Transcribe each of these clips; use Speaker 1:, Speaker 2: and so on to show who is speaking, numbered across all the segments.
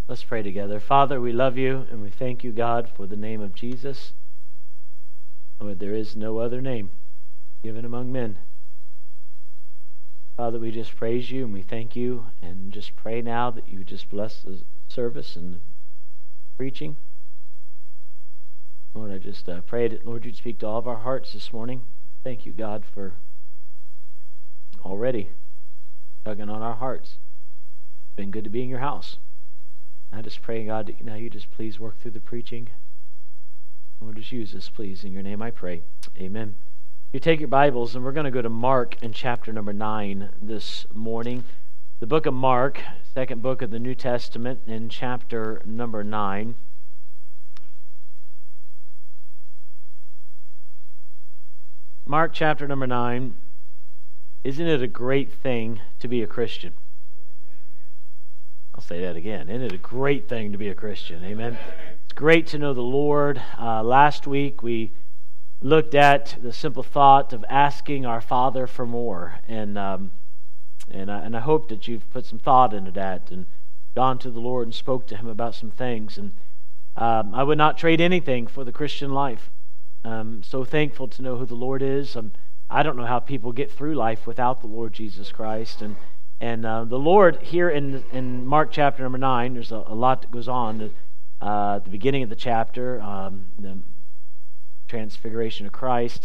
Speaker 1: Let's pray together. Father, we love you and we thank you, God, for the name of Jesus. Lord, there is no other name given among men. Father, we just praise you and we thank you and just pray now that you just bless the service and the preaching. Lord, I just pray that, Lord, you'd speak to all of our hearts this morning. Thank you, God, for already tugging on our hearts. It's been good to be in your house. I just pray, God, that now you just please work through the preaching. Lord, just use us, please. In your name I pray. Amen. You take your Bibles, and we're going to go to Mark in chapter number 9 this morning. The book of Mark, second book of the New Testament, in chapter number 9. Mark chapter number 9. Isn't it a great thing to be a Christian? I'll say that again. Isn't it a great thing to be a Christian? Amen. It's great to know the Lord. Last week we looked at the simple thought of asking our Father for more, and I hope that you've put some thought into that and gone to the Lord and spoke to Him about some things. And I would not trade anything for the Christian life. I'm so thankful to know who the Lord is. I don't know how people get through life without the Lord Jesus Christ. And the Lord here in Mark chapter number 9, there's a lot that goes on at the beginning of the chapter, the transfiguration of Christ,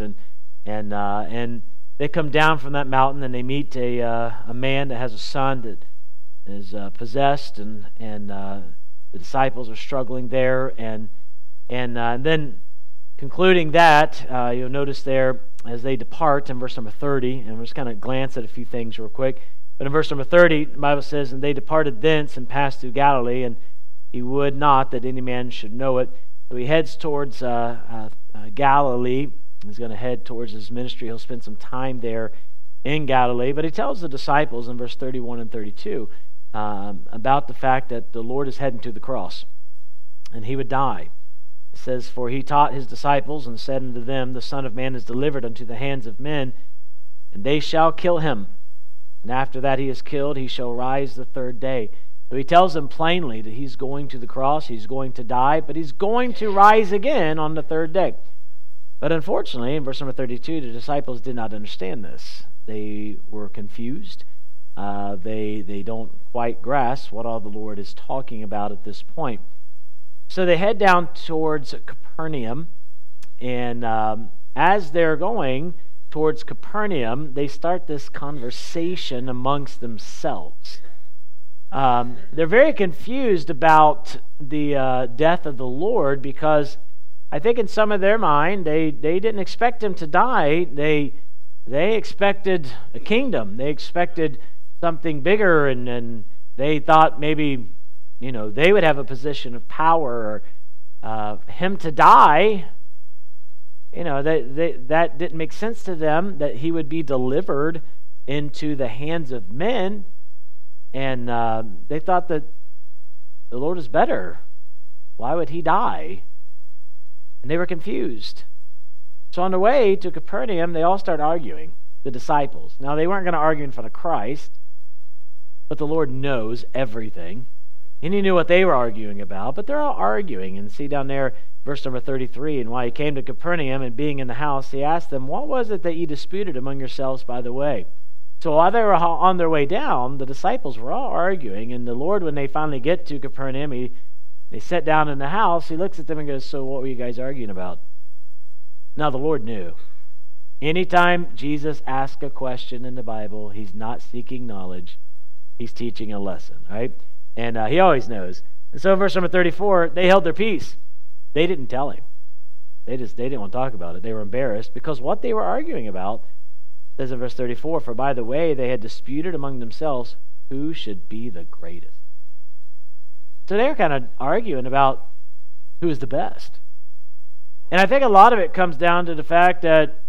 Speaker 1: and they come down from that mountain and they meet a man that has a son that is possessed, and the disciples are struggling there, and then concluding that, you'll notice there as they depart in verse number 30, and we'll just kind of glance at a few things real quick. But in verse number 30, the Bible says, "And they departed thence and passed through Galilee, and he would not that any man should know it." So he heads towards Galilee. He's going to head towards his ministry. He'll spend some time there in Galilee. But he tells the disciples in verse 31 and 32 about the fact that the Lord is heading to the cross, and he would die. It says, "For he taught his disciples and said unto them, The Son of Man is delivered unto the hands of men, and they shall kill him. And after that he is killed, he shall rise the third day." So he tells them plainly that he's going to the cross, he's going to die, but he's going to rise again on the third day. But unfortunately, in verse number 32, the disciples did not understand this. They were confused. They don't quite grasp what all the Lord is talking about at this point. So they head down towards Capernaum, and as they're going towards Capernaum, they start this conversation amongst themselves. They're very confused about the death of the Lord, because I think in some of their mind, they didn't expect him to die. They expected a kingdom. They expected something bigger, and they thought maybe, they would have a position of power, or him to die. That didn't make sense to them, that he would be delivered into the hands of men, and they thought that the Lord is better. Why would he die? And they were confused. So on the way to Capernaum, they all start arguing, the disciples. Now, they weren't going to argue in front of Christ, but the Lord knows everything, and he knew what they were arguing about, but they're all arguing. And see down there, verse number 33, "And while he came to Capernaum, and being in the house, he asked them, What was it that ye disputed among yourselves by the way?" So while they were on their way down, the disciples were all arguing, and the Lord, when they finally get to Capernaum, they sat down in the house, he looks at them and goes, "So what were you guys arguing about?" Now the Lord knew. Anytime Jesus asks a question in the Bible, he's not seeking knowledge, he's teaching a lesson, right? And he always knows. And so in verse number 34, they held their peace. They didn't tell him. They didn't want to talk about it. They were embarrassed because what they were arguing about, says in verse 34, "For by the way they had disputed among themselves who should be the greatest." So they were kind of arguing about who is the best. And I think a lot of it comes down to the fact that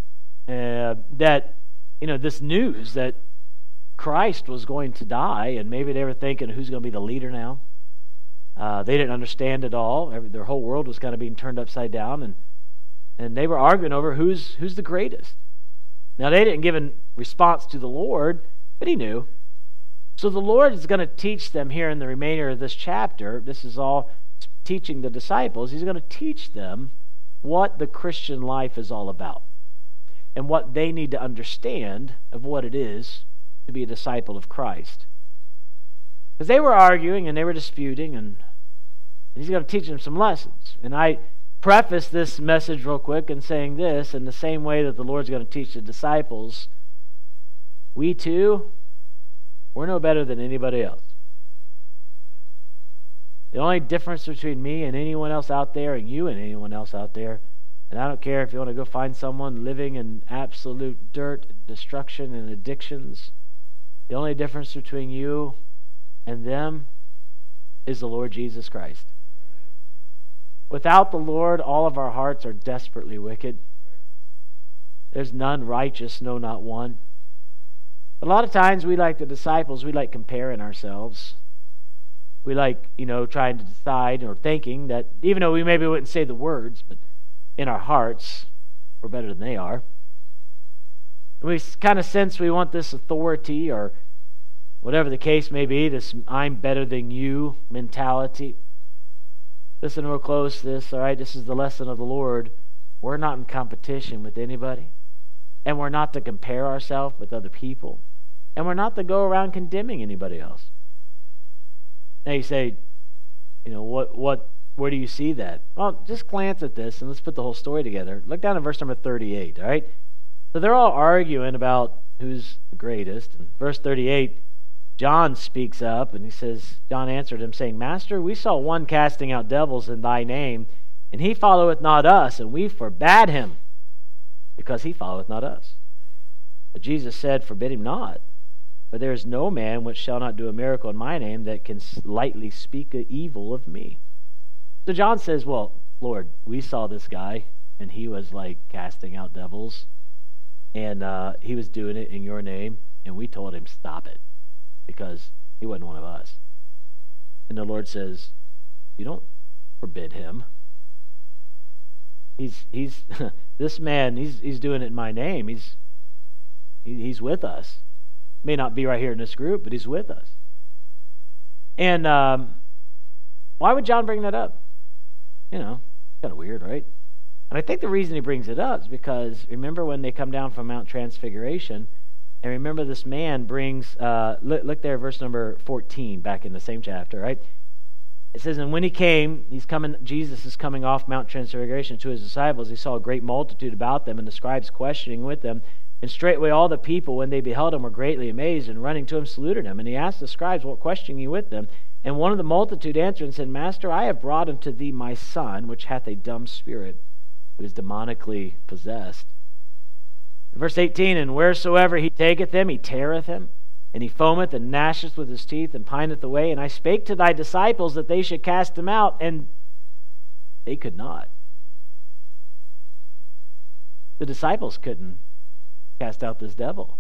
Speaker 1: this news that Christ was going to die, and maybe they were thinking, who's going to be the leader now? They didn't understand it all. Their whole world was kind of being turned upside down, and they were arguing over who's the greatest. Now, they didn't give a response to the Lord, but he knew. So the Lord is going to teach them here in the remainder of this chapter. This is all teaching the disciples. He's going to teach them what the Christian life is all about and what they need to understand of what it is to be a disciple of Christ. Because they were arguing and they were disputing, and he's going to teach them some lessons. And I preface this message real quick in saying this: in the same way that the Lord's going to teach the disciples, we too, we're no better than anybody else. The only difference between me and anyone else out there, and you and anyone else out there, and I don't care if you want to go find someone living in absolute dirt, and destruction, and addictions, the only difference between you and them is the Lord Jesus Christ. Without the Lord, all of our hearts are desperately wicked. There's none righteous, no, not one. A lot of times we, like the disciples, we like comparing ourselves. We like, trying to decide or thinking that even though we maybe wouldn't say the words, but in our hearts, we're better than they are. And we kind of sense we want this authority, or whatever the case may be, this I'm better than you mentality. Listen real close to this, all right? This is the lesson of the Lord. We're not in competition with anybody. And we're not to compare ourselves with other people. And we're not to go around condemning anybody else. Now you say, where do you see that? Well, just glance at this and let's put the whole story together. Look down at verse number 38, all right? So they're all arguing about who's the greatest. And verse 38, John speaks up and he says, John answered him saying, Master, we saw one casting out devils in thy name, and he followeth not us, and we forbade him, because he followeth not us. But Jesus said, Forbid him not. For there is no man which shall not do a miracle in my name that can lightly speak evil of me. So John says, well, Lord, we saw this guy, and he was like casting out devils, and he was doing it in your name, and we told him, stop it, because he wasn't one of us. And the Lord says, you don't forbid him. He's this man, he's doing it in my name. He's with us. May not be right here in this group, but he's with us. And why would John bring that up? Kind of weird, right? And I think the reason he brings it up is because remember when they come down from Mount Transfiguration, and remember this man brings, look there, verse number 14, back in the same chapter, right? It says, and when he came, Jesus is coming off Mount Transfiguration to his disciples. He saw a great multitude about them, and the scribes questioning with them. And straightway all the people, when they beheld him, were greatly amazed, and running to him saluted him. And he asked the scribes, what question ye with them? And one of the multitude answered and said, Master, I have brought unto thee my son, which hath a dumb spirit, who is demonically possessed. Verse 18, and wheresoever he taketh him, he teareth him, and he foameth and gnasheth with his teeth, and pineth away. And I spake to thy disciples that they should cast him out, and they could not. The disciples couldn't cast out this devil.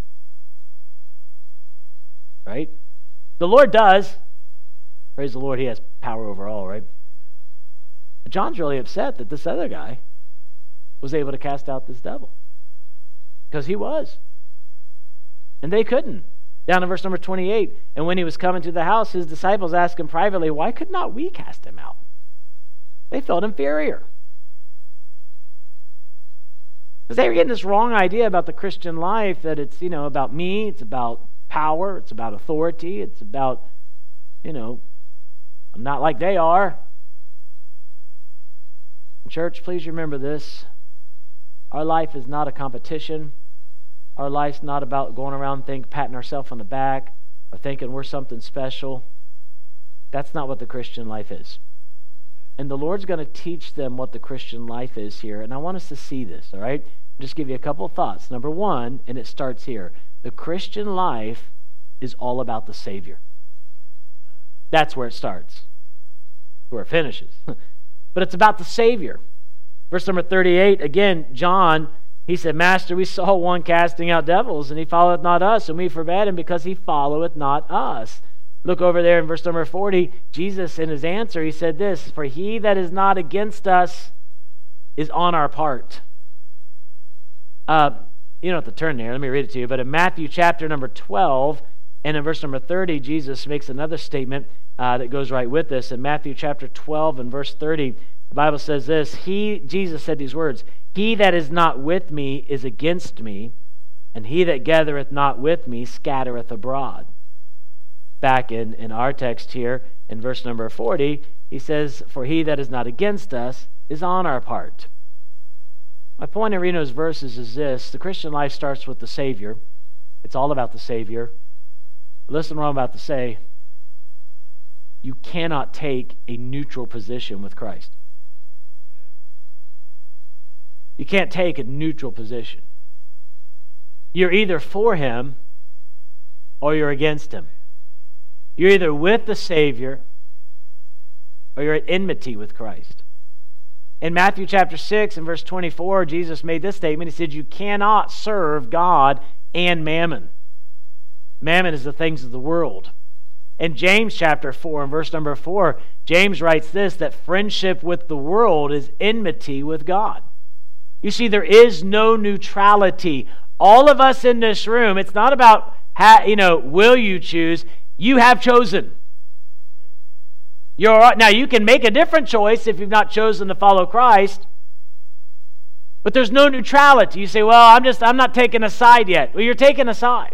Speaker 1: Right? The Lord does. Praise the Lord, he has power over all, right? But John's really upset that this other guy was able to cast out this devil. Because he was. And they couldn't. Down in verse number 28, and when he was coming to the house, his disciples asked him privately, why could not we cast him out? They felt inferior. Because they were getting this wrong idea about the Christian life, that it's, about me, it's about power, it's about authority, it's about, I'm not like they are. Church, please remember this. Our life is not a competition. Our life's not about going around patting ourselves on the back or thinking we're something special. That's not what the Christian life is. And the Lord's going to teach them what the Christian life is here. And I want us to see this, all right? I'll just give you a couple of thoughts. Number one, and it starts here. The Christian life is all about the Savior. That's where it starts. Where it finishes. But it's about the Savior. Verse number 38, again, John, he said, Master, we saw one casting out devils, and he followeth not us, and we forbade him because he followeth not us. Look over there in verse number 40. Jesus, in his answer, he said this, for he that is not against us is on our part. You don't have to turn there. Let me read it to you. But in Matthew chapter number 12, And in verse number 30, Jesus makes another statement that goes right with this. In Matthew chapter 12 and verse 30, the Bible says this, Jesus said these words, "He that is not with me is against me, and he that gathereth not with me scattereth abroad." Back in our text here, in verse number 40, he says, "For he that is not against us is on our part." My point in reading those verses is this: the Christian life starts with the Savior. It's all about the Savior. Listen to what I'm about to say. You cannot take a neutral position with Christ. You can't take a neutral position. You're either for him or you're against him. You're either with the Savior or you're at enmity with Christ. In Matthew chapter 6 and verse 24, Jesus made this statement. He said, "You cannot serve God and mammon." Mammon is the things of the world. In James chapter 4 and verse number 4, James writes this, that friendship with the world is enmity with God. You see, there is no neutrality. All of us in this room, it's not about, will you choose? You have chosen. Now, you can make a different choice if you've not chosen to follow Christ, but there's no neutrality. You say, well, I'm not taking a side yet. Well, you're taking a side.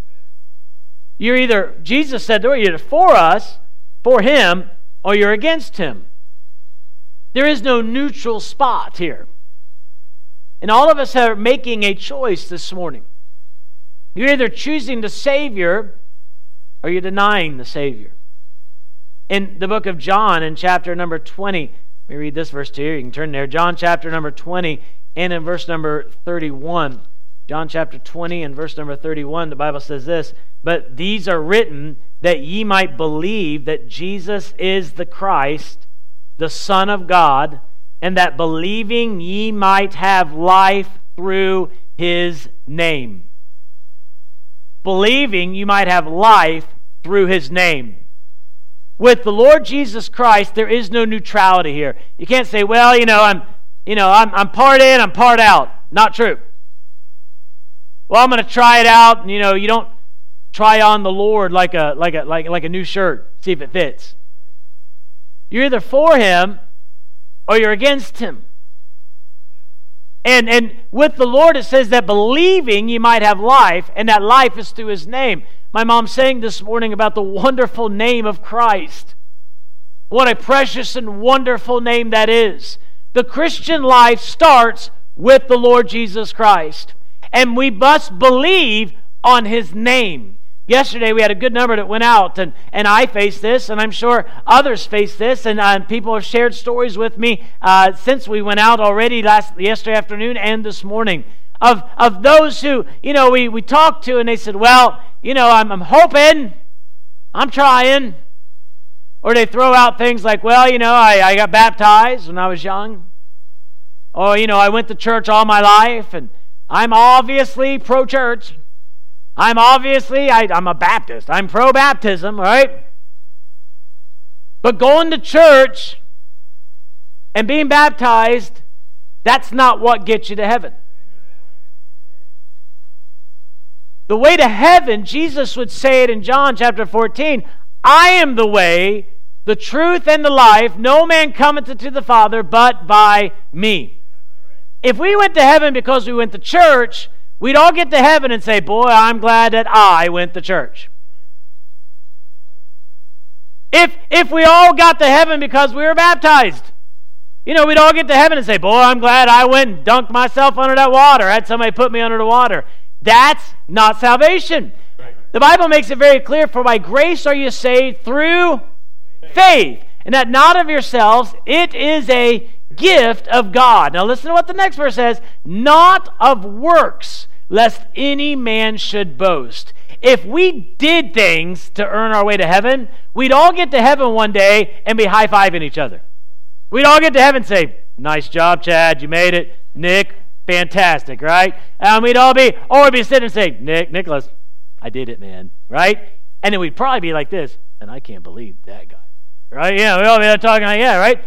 Speaker 1: Jesus said, you're either for us, for him, or you're against him. There is no neutral spot here. And all of us are making a choice this morning. You're either choosing the Savior or you're denying the Savior. In the book of John, in chapter number 20, let me read this verse to you. You can turn there. John chapter number 20 and in verse number 31. John chapter 20 and verse number 31, the Bible says this, "But these are written that ye might believe that Jesus is the Christ, the Son of God, and that believing ye might have life through his name." Believing you might have life through his name. With the Lord Jesus Christ, there is no neutrality here. You can't say, well, I'm part in, I'm part out. Not true. Well, I'm going to try it out, and you don't try on the Lord like a new shirt, see if it fits. You're either for him or you're against him. And with the Lord, it says that believing you might have life, and that life is through his name. My mom sang this morning about the wonderful name of Christ. What a precious and wonderful name that is. The Christian life starts with the Lord Jesus Christ. And we must believe on his name. Yesterday we had a good number that went out, and I faced this, and I'm sure others face this, and people have shared stories with me since we went out already yesterday afternoon and this morning of those who we talked to, and they said, well, I'm hoping, I'm trying, or they throw out things like, well, I got baptized when I was young, or I went to church all my life, and I'm obviously pro-church. I'm a Baptist. I'm pro-baptism, right? But going to church and being baptized, that's not what gets you to heaven. The way to heaven, Jesus would say it in John chapter 14, "I am the way, the truth, and the life. No man cometh unto the Father but by me." If we went to heaven because we went to church, we'd all get to heaven and say, boy, I'm glad that I went to church. If we all got to heaven because we were baptized, we'd all get to heaven and say, boy, I'm glad I went and dunked myself under that water. I had somebody put me under the water. That's not salvation. The Bible makes it very clear, for by grace are you saved through faith, and that not of yourselves, it is a gift of God. Now listen to what the next verse says, "Not of works, lest any man should boast." If we did things to earn our way to heaven, we'd all get to heaven one day and be high-fiving each other. We'd all get to heaven and say, "Nice job, Chad, you made it. Nick, fantastic," right? And we'd be sitting and say, Nicholas, I did it, man, right? And then we'd probably be like this, "And I can't believe that guy," right? Yeah, we all be talking like, yeah, right?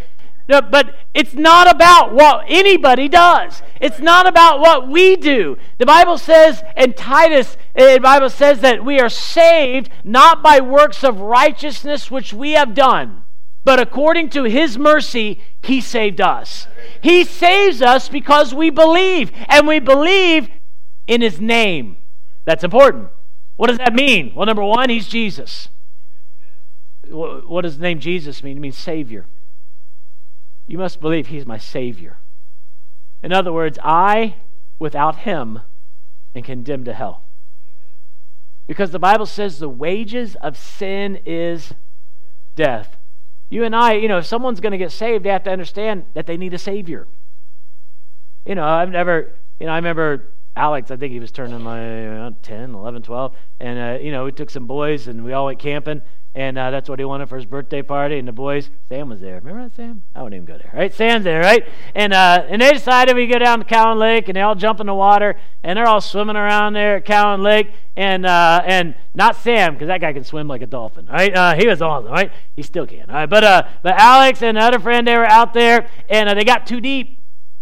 Speaker 1: No, but it's not about what anybody does. It's not about what we do. The Bible says in Titus, the Bible says that we are saved not by works of righteousness which we have done, but according to His mercy, He saved us. He saves us because we believe, and we believe in His name. That's important. What does that mean? Well, number one, He's Jesus. What does the name Jesus mean? It means Savior. You must believe He's my Savior. In other words, I, without Him, am condemned to hell. Because the Bible says the wages of sin is death. You and I, if someone's going to get saved, they have to understand that they need a Savior. I remember Alex, I think he was turning like 10, 11, 12, and, we took some boys and we all went camping, and that's what he wanted for his birthday party, and the boys, Sam was there. Remember that, Sam? I wouldn't even go there, right? Sam's there, right? And they decided we go down to Cowan Lake, and they all jump in the water, and they're all swimming around there at Cowan Lake, and not Sam, because that guy can swim like a dolphin, right? He was awesome, right? He still can, all right? But Alex and the other friend, they were out there, and they got too deep.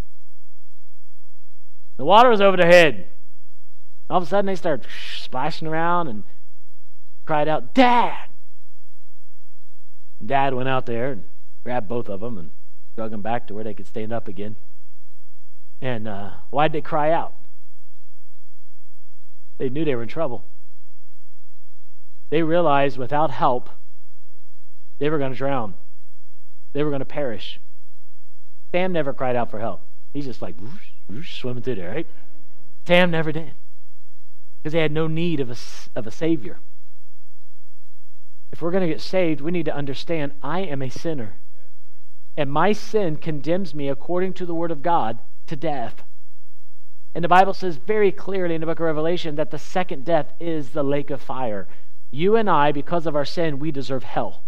Speaker 1: The water was over their head. All of a sudden, they started splashing around and cried out, "Dad!" And Dad went out there and grabbed both of them and drug them back to where they could stand up again. And why did they cry out? They knew they were in trouble. They realized without help, they were going to drown. They were going to perish. Sam never cried out for help. He's just like whoosh, whoosh, swimming through there, right? Sam never did. Because they had no need of a Savior. If we're going to get saved, we need to understand I am a sinner. And my sin condemns me, according to the Word of God, to death. And the Bible says very clearly in the book of Revelation that the second death is the lake of fire. You and I, because of our sin, we deserve hell.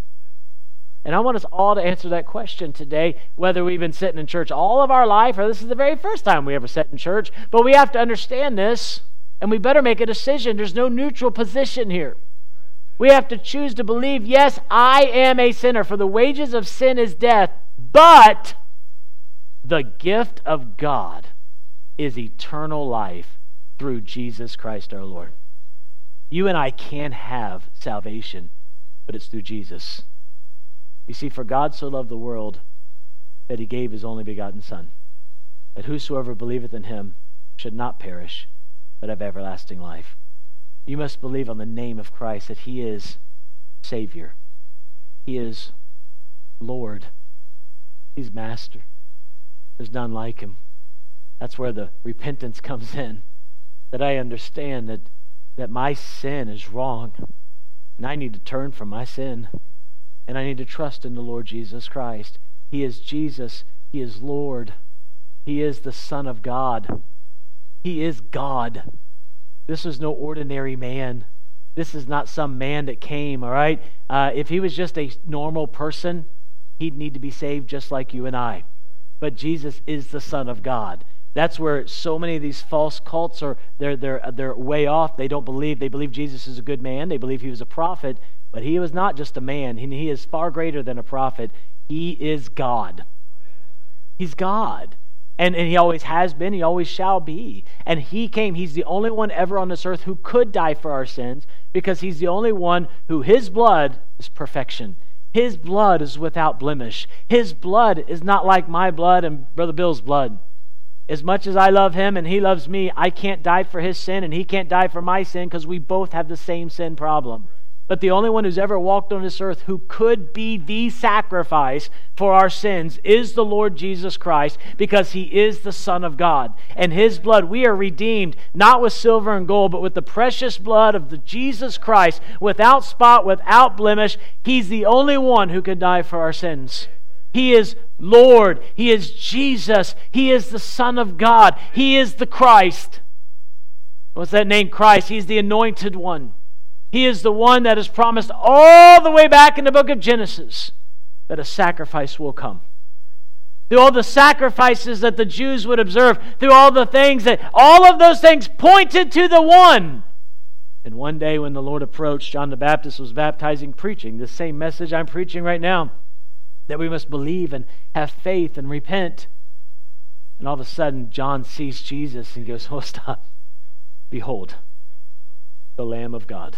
Speaker 1: And I want us all to answer that question today, whether we've been sitting in church all of our life or this is the very first time we ever sat in church. But we have to understand this, and we better make a decision. There's no neutral position here. We have to choose to believe, yes, I am a sinner, for the wages of sin is death, but the gift of God is eternal life through Jesus Christ our Lord. You and I can have salvation, but it's through Jesus. You see, for God so loved the world that He gave His only begotten Son, that whosoever believeth in Him should not perish, but have everlasting life. You must believe on the name of Christ, that He is Savior. He is Lord. He's Master. There's none like Him. That's where the repentance comes in, that I understand that my sin is wrong, and I need to turn from my sin, and I need to trust in the Lord Jesus Christ. He is Jesus. He is Lord. He is the Son of God. He is God. This is no ordinary man. This is not some man that came, all right? If he was just a normal person, he'd need to be saved just like you and I. But Jesus is the Son of God. That's where so many of these false cults are, they're way off. They don't believe. They believe Jesus is a good man. They believe He was a prophet. But He was not just a man. He is far greater than a prophet. He is God. He's God. And He always has been. He always shall be. And He came. He's the only one ever on this earth who could die for our sins, because He's the only one who His blood is perfection. His blood is without blemish. His blood is not like my blood and Brother Bill's blood. As much as I love Him and He loves me, I can't die for His sin and He can't die for my sin, because we both have the same sin problem. But the only one who's ever walked on this earth who could be the sacrifice for our sins is the Lord Jesus Christ, because He is the Son of God. And His blood, we are redeemed, not with silver and gold, but with the precious blood of the Jesus Christ, without spot, without blemish. He's the only one who could die for our sins. He is Lord. He is Jesus. He is the Son of God. He is the Christ. What's that name, Christ? He's the Anointed One. He is the one that is promised all the way back in the book of Genesis that a sacrifice will come. Through all the sacrifices that the Jews would observe, through all the things all of those things pointed to the one. And one day when the Lord approached, John the Baptist was baptizing, preaching the same message I'm preaching right now. that we must believe and have faith and repent. And all of a sudden, John sees Jesus and goes, oh, stop. Behold, the Lamb of God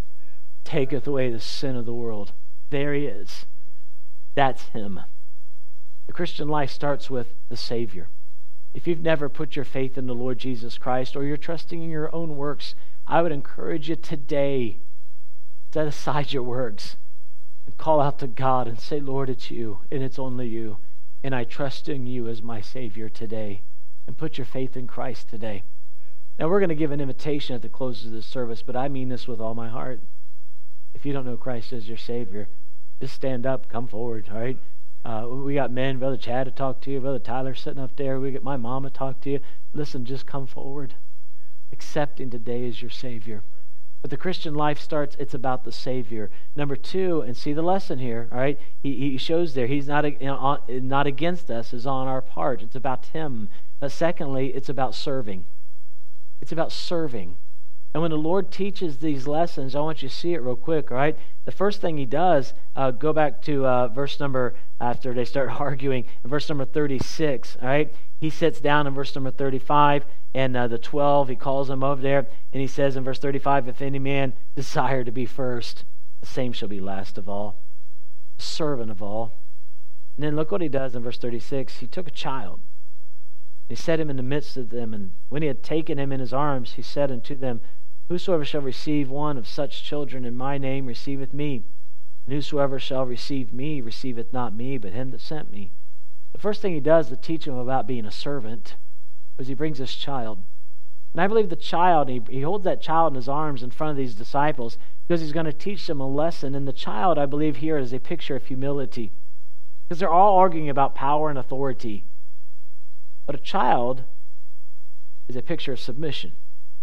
Speaker 1: taketh away the sin of the world. There he is. That's him. The Christian life starts with the Savior. If you've never put your faith in the Lord Jesus Christ, or you're trusting in your own works, I would encourage you today, set aside your works and call out to God and say, Lord, it's you, and it's only you, and I trust in you as my Savior today, and put your faith in Christ today. Now, we're going to give an invitation at the close of this service, but I mean this with all my heart. If you don't know Christ as your Savior, just stand up, come forward, all right? We got men, Brother Chad to talk to you, Brother Tyler sitting up there, we got my mom to talk to you. Listen, just come forward, accepting today as your Savior. But the Christian life starts, it's about the Savior. Number two, and see the lesson here, all right? He shows there, he's not against us, is on our part. It's about him. Secondly, it's about serving. It's about serving. And when the Lord teaches these lessons, I want you to see it real quick, all right? The first thing he does, go back to verse number, after they start arguing, in verse number 36, all right? He sits down in verse number 35, and the 12, he calls them over there, and he says in verse 35, if any man desire to be first, the same shall be last of all, servant of all. And then look what he does in verse 36. He took a child, he set him in the midst of them, and when he had taken him in his arms, he said unto them, whosoever shall receive one of such children in my name receiveth me, and whosoever shall receive me receiveth not me, but him that sent me. The first thing he does to teach him about being a servant is he brings this child. And I believe the child, he holds that child in his arms in front of these disciples because he's going to teach them a lesson. And the child, I believe, here is a picture of humility, because they're all arguing about power and authority. But a child is a picture of submission,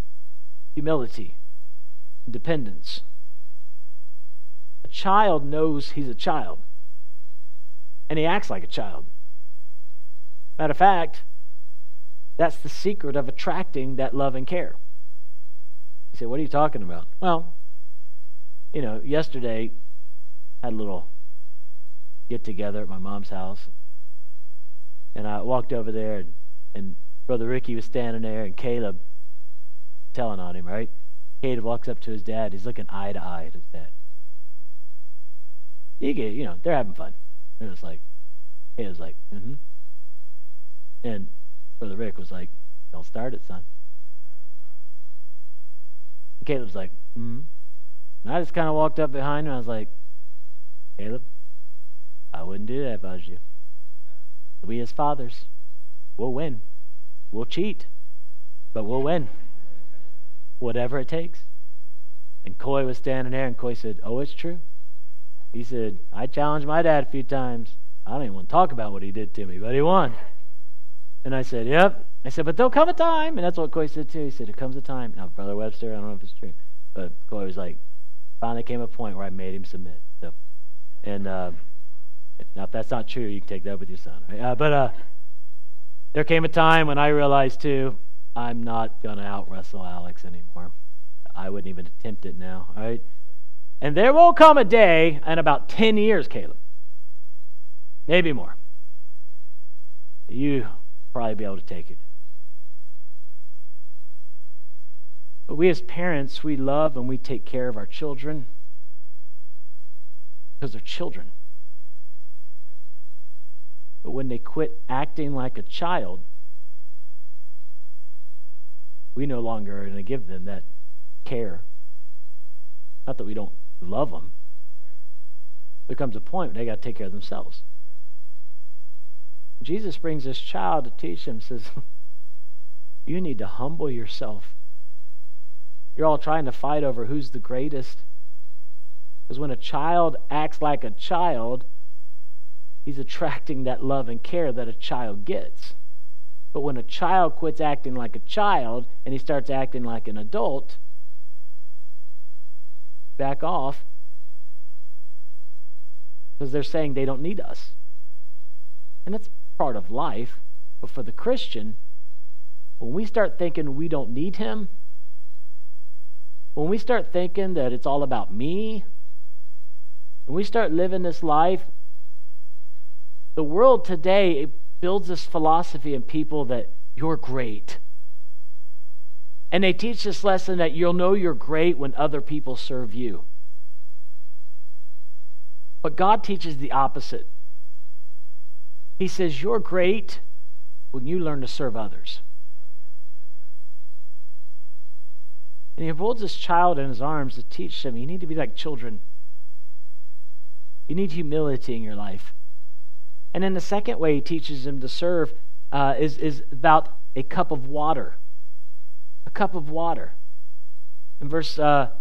Speaker 1: humility, dependence. A child knows he's a child, and he acts like a child. Matter of fact, that's the secret of attracting that love and care. You say, what are you talking about? Well, yesterday I had a little get-together at my mom's house, and I walked over there, and Brother Ricky was standing there, and Caleb telling on him, right? Caleb walks up to his dad. He's looking eye to eye at his dad. They're having fun. They're just like, Caleb's like, mm-hmm. And Brother Rick was like, don't start it, son. And Caleb's like, mm-hmm. And I just kind of walked up behind him, and I was like, Caleb, I wouldn't do that if I was you. We as fathers, we'll win. We'll cheat, but we'll win. Whatever it takes. And Coy was standing there, and Coy said, oh, it's true. He said, I challenged my dad a few times. I don't even want to talk about what he did to me, but he won. And I said, yep. I said, but there'll come a time. And that's what Coy said too. He said, there comes a time. Now, Brother Webster, I don't know if it's true, but Coy was like, finally came a point where I made him submit. So, and now if that's not true, you can take that with your son. Right? But there came a time when I realized too, I'm not going to out-wrestle Alex anymore. I wouldn't even attempt it now, all right? And there will come a day in about 10 years, Caleb, maybe more, you probably be able to take it. But we as parents, we love and we take care of our children because they're children. But when they quit acting like a child, we no longer are going to give them that care. Not that we don't love them. There comes a point where they got to take care of themselves. Jesus brings this child to teach him, says, you need to humble yourself. You're all trying to fight over who's the greatest. Because when a child acts like a child, he's attracting that love and care that a child gets. But when a child quits acting like a child and he starts acting like an adult, back off, because they're saying they don't need us. And that's part of life. But for the Christian, when we start thinking we don't need him, when we start thinking that it's all about me, when we start living this life The world today builds this philosophy in people that you're great. And they teach this lesson that you'll know you're great when other people serve you. But God teaches the opposite. He says you're great when you learn to serve others. And he holds this child in his arms to teach them you need to be like children. You need humility in your life. And then the second way he teaches them to serve is about a cup of water. A cup of water. In verse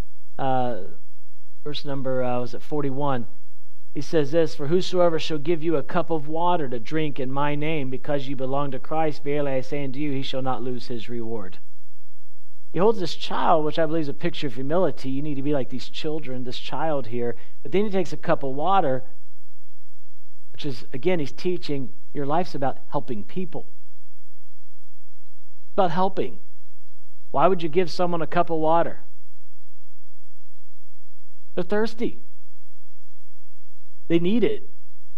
Speaker 1: number 41, he says this, "For whosoever shall give you a cup of water to drink in my name, because you belong to Christ, verily I say unto you, he shall not lose his reward." He holds this child, which I believe is a picture of humility. You need to be like these children, this child here. But then he takes a cup of water, which is, again, he's teaching your life's about helping people. It's about helping. Why would you give someone a cup of water? They're thirsty. They need it.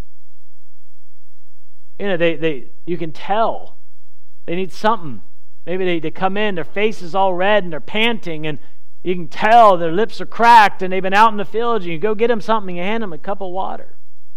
Speaker 1: You know, you can tell they need something. Maybe they come in, their face is all red and they're panting, and you can tell their lips are cracked and they've been out in the field, and you go get them something, you hand them a cup of water.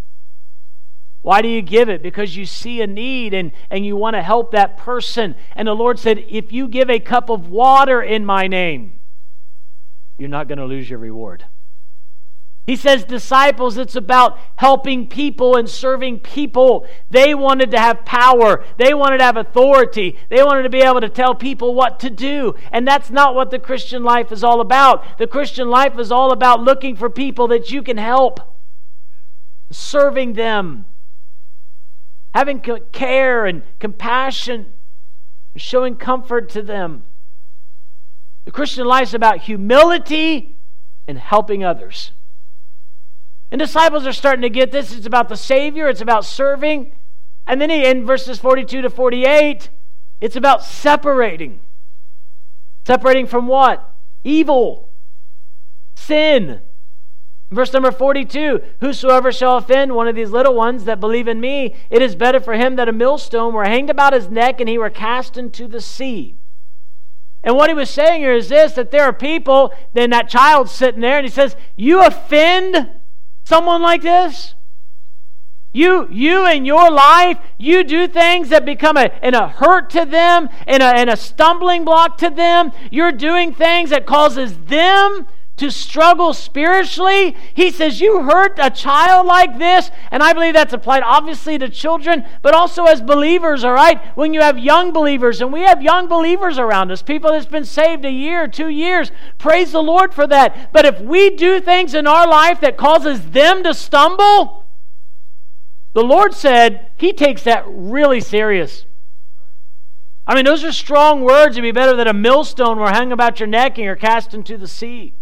Speaker 1: Why do you give it? Because you see a need and you want to help that person. And the Lord said, if you give a cup of water in my name, you're not going to lose your reward. He says, disciples, it's about helping people and serving people. They wanted to have power. They wanted to have authority. They wanted to be able to tell people what to do. And that's not what the Christian life is all about. The Christian life is all about looking for people that you can help, serving them, having care and compassion, showing comfort to them. The Christian life is about humility and helping others. And disciples are starting to get this. It's about the Savior. It's about serving. And then in verses 42 to 48, it's about separating. Separating from what? Evil. Sin. Verse number 42, whosoever shall offend one of these little ones that believe in me, it is better for him that a millstone were hanged about his neck and he were cast into the sea. And what he was saying here is this, that there are people, then that child's sitting there and he says, you offend someone like this? You in your life, you do things that become a hurt to them and a stumbling block to them. You're doing things that causes them to struggle spiritually. He says, you hurt a child like this, and I believe that's applied obviously to children, but also as believers, all right? When you have young believers, and we have young believers around us, people that's been saved a year, 2 years, praise the Lord for that. But if we do things in our life that causes them to stumble, the Lord said He takes that really serious. I mean, those are strong words. It'd be better that a millstone were hung about your neck and you're cast into the sea.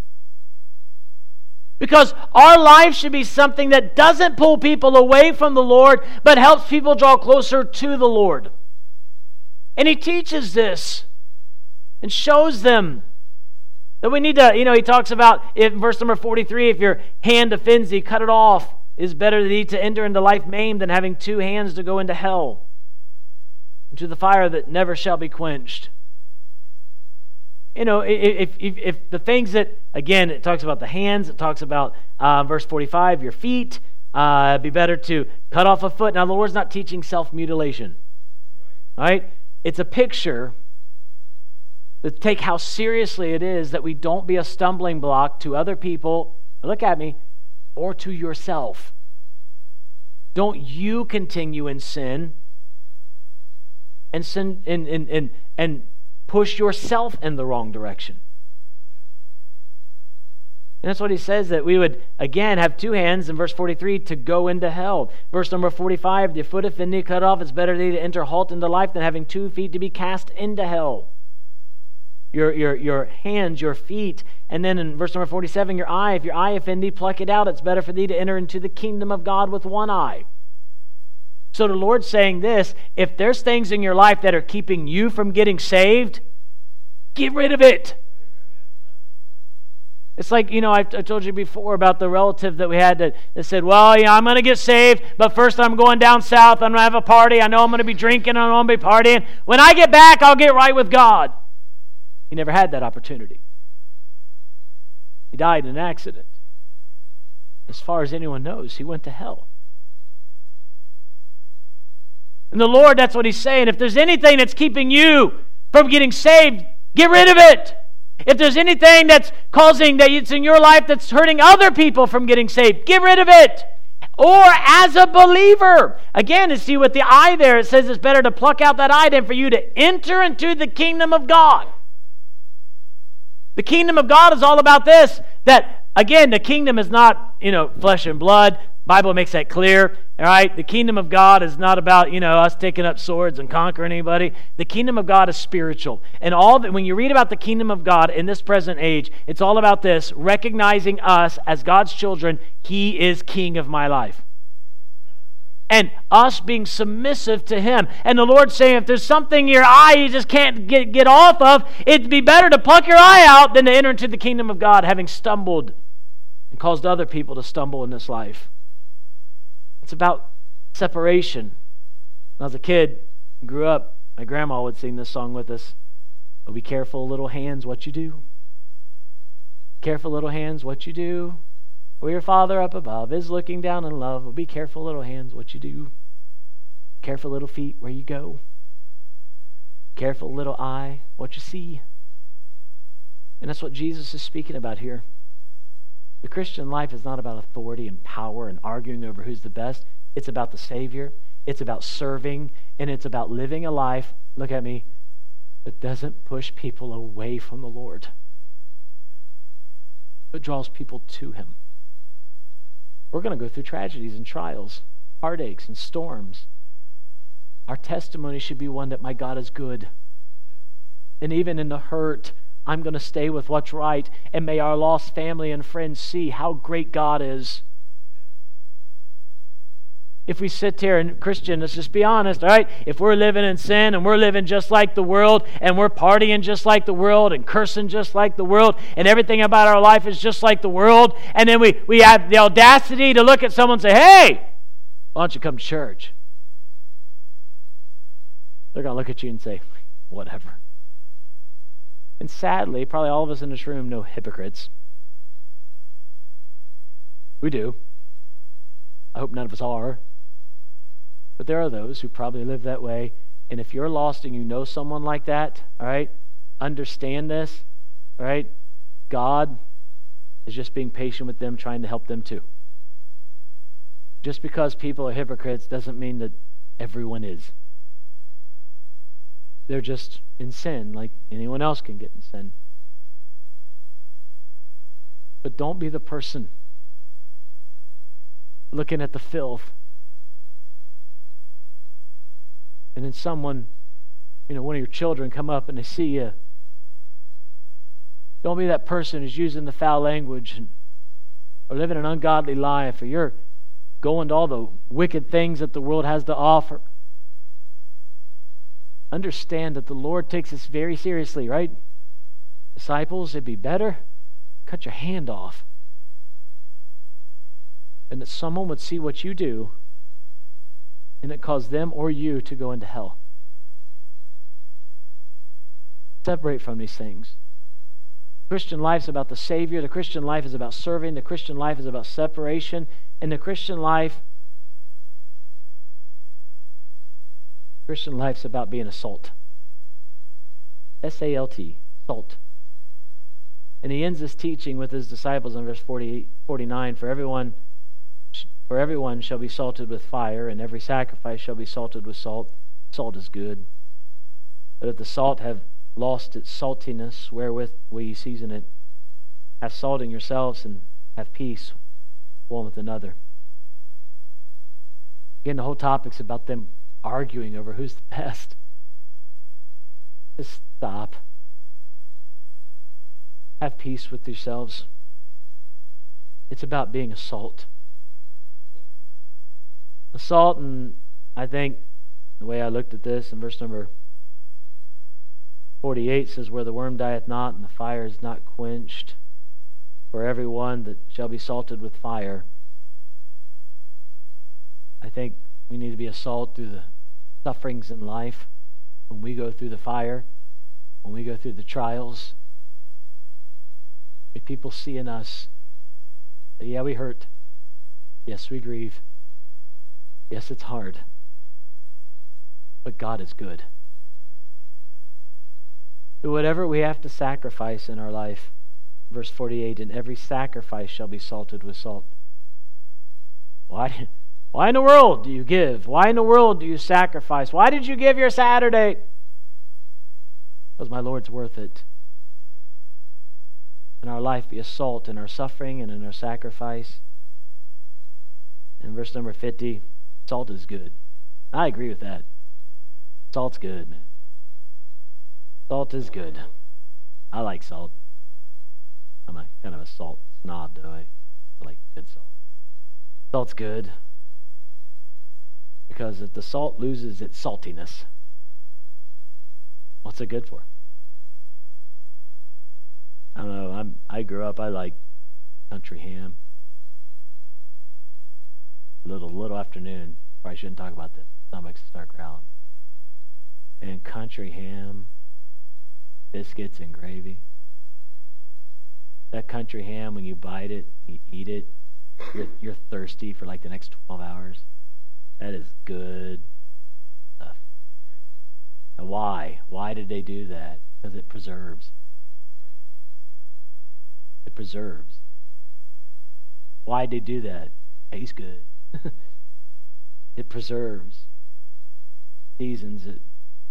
Speaker 1: Because our life should be something that doesn't pull people away from the Lord, but helps people draw closer to the Lord. And He teaches this and shows them that we need to, He talks about, in verse number 43, if your hand offends thee, cut it off. It is better thee to enter into life maimed than having 2 hands to go into hell, into the fire that never shall be quenched. If the things that, again, it talks about the hands, it talks about, verse 45, your feet, it'd be better to cut off a foot. Now, the Lord's not teaching self-mutilation, right? It's a picture to take how seriously it is that we don't be a stumbling block to other people, look at me, or to yourself. Don't you continue in sin and sin and push yourself in the wrong direction. And that's what he says, that we would, again, have 2 hands in verse 43 to go into hell. Verse number 45, the foot offend thee, cut off. It's better thee to enter halt into life than having 2 feet to be cast into hell. Your hands, your feet. And then in verse number 47, your eye. If your eye offend thee, pluck it out. It's better for thee to enter into the kingdom of God with 1 eye. So the Lord's saying this, if there's things in your life that are keeping you from getting saved, get rid of it. It's like, I told you before about the relative that we had that said, well, I'm going to get saved, but first I'm going down south. I'm going to have a party. I know I'm going to be drinking. I'm going to be partying. When I get back, I'll get right with God. He never had that opportunity. He died in an accident. As far as anyone knows, he went to hell. And the Lord, that's what he's saying. If there's anything that's keeping you from getting saved, get rid of it. If there's anything that's causing that it's in your life that's hurting other people from getting saved, get rid of it. Or as a believer, again, you see with the eye there, it says it's better to pluck out that eye than for you to enter into the kingdom of God. The kingdom of God is all about this, that, again, the kingdom is not, flesh and blood. Bible makes that clear, all right? The kingdom of God is not about, us taking up swords and conquering anybody. The kingdom of God is spiritual. And when you read about the kingdom of God in this present age, it's all about this, recognizing us as God's children. He is king of my life. And us being submissive to him. And the Lord's saying, if there's something in your eye you just can't get off of, it'd be better to pluck your eye out than to enter into the kingdom of God having stumbled and caused other people to stumble in this life. It's about separation. When I was a kid, grew up, my grandma would sing this song with us. Oh, be careful, little hands, what you do. Careful, little hands, what you do. For your Father up above is looking down in love. Oh, be careful, little hands, what you do. Careful, little feet, where you go. Careful, little eye, what you see. And that's what Jesus is speaking about here. The Christian life is not about authority and power and arguing over who's the best. It's about the Savior. It's about serving. And it's about living a life, look at me, that doesn't push people away from the Lord, but draws people to him. We're going to go through tragedies and trials, heartaches and storms. Our testimony should be one that my God is good. And even in the hurt, I'm going to stay with what's right, and may our lost family and friends see how great God is. If we sit here, and Christian, let's just be honest, all right? If we're living in sin and we're living just like the world and we're partying just like the world and cursing just like the world and everything about our life is just like the world, and then we have the audacity to look at someone and say, hey, why don't you come to church? They're going to look at you and say, whatever. And sadly, probably all of us in this room know hypocrites. We do. I hope none of us are. But there are those who probably live that way. And if you're lost and you know someone like that, all right, understand this, all right? God is just being patient with them, trying to help them too. Just because people are hypocrites doesn't mean that everyone is. They're just in sin like anyone else can get in sin. But don't be the person looking at the filth and then someone, one of your children come up and they see you. Don't be that person who's using the foul language or living an ungodly life, or you're going to all the wicked things that the world has to offer. Understand that the Lord takes this very seriously, right? Disciples, it'd be better cut your hand off and that someone would see what you do and it cause them or you to go into hell. Separate from these things. The Christian life is about the Savior. The Christian life is about serving. The Christian life is about separation. And the Christian life's about being a salt. S-A-L-T, salt. And he ends this teaching with his disciples in verse 49, For everyone shall be salted with fire, and every sacrifice shall be salted with salt. Salt is good. But if the salt have lost its saltiness, wherewith will ye season it? Have salt in yourselves, and have peace one with another. Again, the whole topic's about them arguing over who's the best. Just stop. Have peace with yourselves. It's about being a salt. A salt, and I think the way I looked at this in verse number 48 says, where the worm dieth not and the fire is not quenched. for everyone that shall be salted with fire. I think we need to be a salt through the sufferings in life, when we go through the fire, when we go through the trials. If people see in us that, yeah, we hurt. Yes, we grieve. Yes, it's hard. But God is good. So whatever we have to sacrifice in our life, verse 48, and every sacrifice shall be salted with salt. Why in the world do you give? Why in the world do you sacrifice? Why did you give your Saturday? Because my Lord's worth it. And our life be a salt in our suffering and in our sacrifice. In verse number 50, salt is good. I agree with that. Salt's good, man. Salt is good. I like salt. I'm a kind of a salt snob, though. I like good salt. Salt's good. Because if the salt loses its saltiness, what's it good for? I don't know. I grew up, I like country ham. Little afternoon. Probably shouldn't talk about this. Stomachs start growling. And country ham, biscuits and gravy. That country ham, when you bite it, you eat it, you're thirsty for like the next 12 hours. That is good stuff. And why? Why did they do that? Because it preserves. It preserves. Why did they do that? Tastes good. It preserves. Seasons it.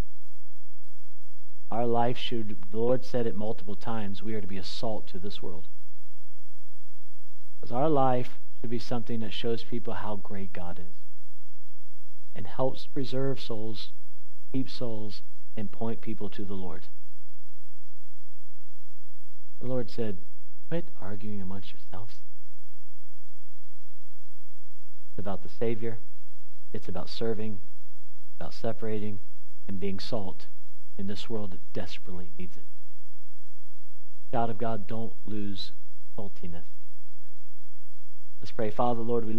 Speaker 1: Our life should, the Lord said it multiple times, we are to be a salt to this world. Because our life should be something that shows people how great God is. And helps preserve souls, keep souls, and point people to the Lord. The Lord said, quit arguing amongst yourselves. It's about the Savior. It's about serving, about separating, and being salt in this world that desperately needs it. Child of God, don't lose saltiness. Let's pray. Father, Lord, we